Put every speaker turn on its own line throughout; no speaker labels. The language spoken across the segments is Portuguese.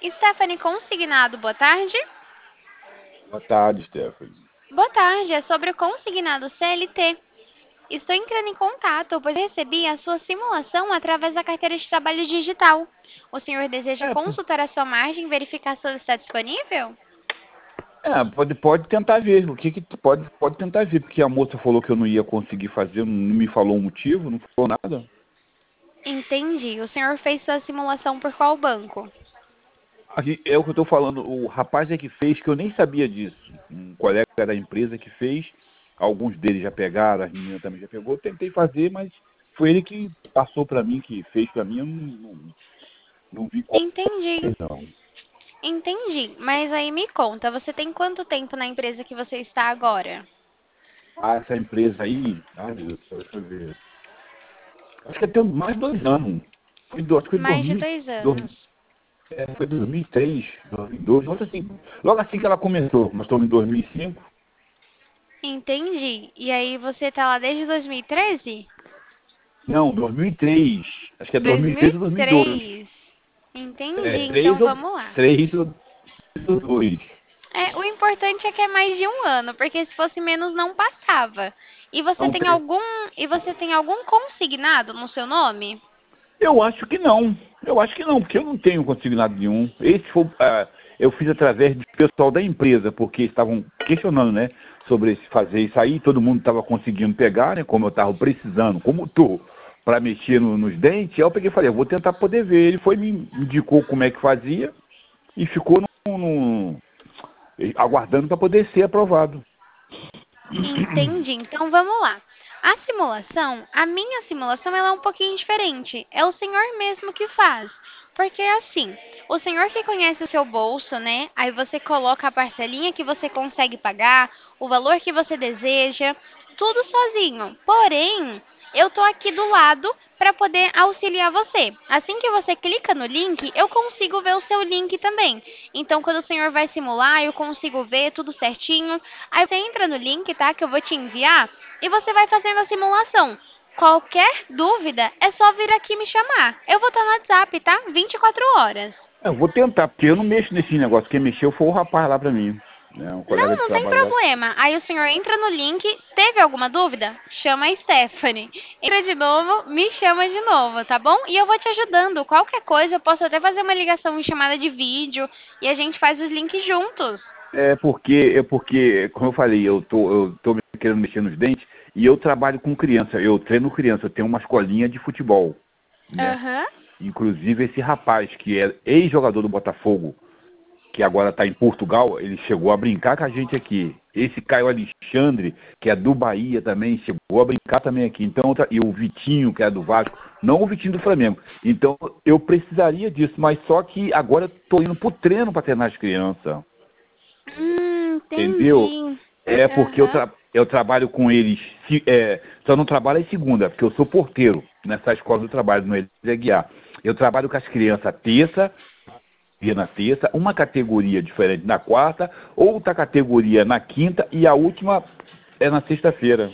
Stephanie Consignado, boa tarde.
Boa tarde, Stephanie.
Boa tarde, é sobre o consignado CLT. Estou entrando em contato, pois recebi a sua simulação através da carteira de trabalho digital. O senhor deseja
É,
consultar a sua margem e verificar se ela está disponível?
pode tentar ver. O que que pode tentar ver, porque a moça falou que eu não ia conseguir fazer, não me falou o motivo, não falou nada.
Entendi. O senhor fez sua simulação por qual banco?
É o que eu estou falando, o rapaz é que fez, que eu nem sabia disso. Um colega da empresa que fez, alguns deles já pegaram, as meninas também já pegou. Eu tentei fazer, mas foi ele que passou para mim, que fez para mim, eu não vi qual
Entendi.
foi, não.
Entendi. Mas aí me conta, você tem quanto tempo na empresa que você está agora?
Ah, essa empresa aí, ai meu Deus do céu, deixa eu ver. Acho que até mais de 2 anos. Acho que foi
Mais de 2 anos.
foi 2003, 2002, logo assim que ela começou. Nós estamos em 2005.
Entendi. E aí você tá lá desde 2013?
Não, 2003. Acho que é 2003 ou 2002.
2003. Entendi.
É,
Então vamos lá.
3 ou 2.
O importante é que é mais de um ano, porque se fosse menos não passava. E você
Então,
tem algum e você tem algum consignado no seu nome?
eu acho que não. Eu acho que não, porque eu não tenho consignado nenhum. Eu fiz através do pessoal da empresa, porque estavam questionando, né, sobre fazer isso aí. Todo mundo estava conseguindo pegar, né, como eu estava precisando, como tu, para mexer nos dentes. Aí eu peguei e falei, eu vou tentar poder ver. Ele foi, me indicou como é que fazia e ficou aguardando para poder ser aprovado.
Entendi. Então vamos lá. A minha simulação, ela é um pouquinho diferente. É o senhor mesmo que faz. Porque assim, o senhor que conhece o seu bolso, né? Aí você coloca a parcelinha que você consegue pagar, o valor que você deseja, tudo sozinho. Porém, eu tô aqui do lado para poder auxiliar você. Assim que você clica no link, eu consigo ver o seu link também. Então, quando o senhor vai simular, eu consigo ver tudo certinho. Aí você entra no link, tá? Que eu vou te enviar e você vai fazendo a simulação. Qualquer dúvida é só vir aqui me chamar. Eu vou estar no WhatsApp, tá? 24 horas.
Eu vou tentar, porque eu não mexo nesse negócio. Quem mexeu foi o rapaz lá para mim, né, um colega
Não,
de
não tem
trabalho lá.
problema. Aí o senhor entra no link, teve alguma dúvida? Chama a Stephanie. Entra de novo, me chama de novo, tá bom? E eu vou te ajudando. Qualquer coisa, eu posso até fazer uma ligação em chamada de vídeo e a gente faz os links juntos.
É porque, como eu falei, eu tô querendo mexer nos dentes e eu trabalho com criança, eu treino criança, eu tenho uma escolinha de futebol, né?
Aham.
Inclusive esse rapaz que é ex-jogador do Botafogo, que agora está em Portugal, ele chegou a brincar com a gente aqui. Esse Caio Alexandre, que é do Bahia também, chegou a brincar também aqui. Então, e o Vitinho, que é do Vasco, não o Vitinho do Flamengo. Então, eu precisaria disso, mas só que agora estou indo pro treino para treinar as crianças. Entendeu?
Entendi.
É porque
Aham.
eu trabalho com eles, só não trabalho em segunda, porque eu sou porteiro nessa escola do trabalho, no Elisa Guiar. Eu trabalho com as crianças terça, dia na terça, uma categoria diferente na quarta, outra categoria na quinta e a última é na sexta-feira.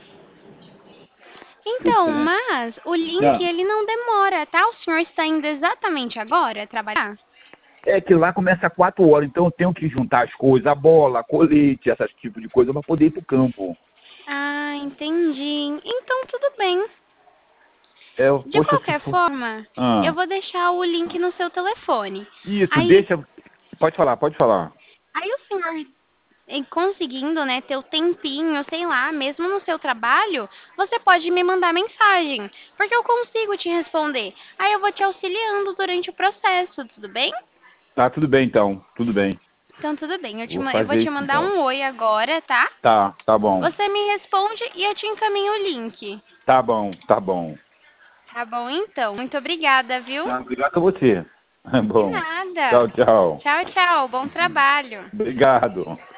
Então,
Entende?
mas o link
Ah,
ele não demora, tá? O senhor está indo exatamente agora trabalhar?
é que lá começa às 4 horas, então eu tenho que juntar as coisas, a bola, a colete, esses tipos de coisa, para poder ir pro campo.
Ah, entendi. Então tudo bem. De
Poxa, se
qualquer
for.
forma, eu
Ah,
vou deixar o link no seu telefone.
isso,
Aí,
deixa. Pode falar, pode falar.
aí o senhor conseguindo, né, ter o tempinho, sei lá, mesmo no seu trabalho, você pode me mandar mensagem, porque eu consigo te responder. Aí eu vou te auxiliando durante o processo, tudo bem?
Tá, tudo bem então, tudo bem.
Então tudo bem.
Vou
Eu vou
fazer
te
isso
mandar
então.
um oi agora, tá?
Tá bom.
Você me responde e eu te encaminho o link.
Tá bom, tá bom.
Tá bom, então. Muito obrigada, viu?
Não, obrigado a você.
De
Bom. Tchau,
nada.
tchau.
Tchau, tchau. Bom trabalho.
Obrigado.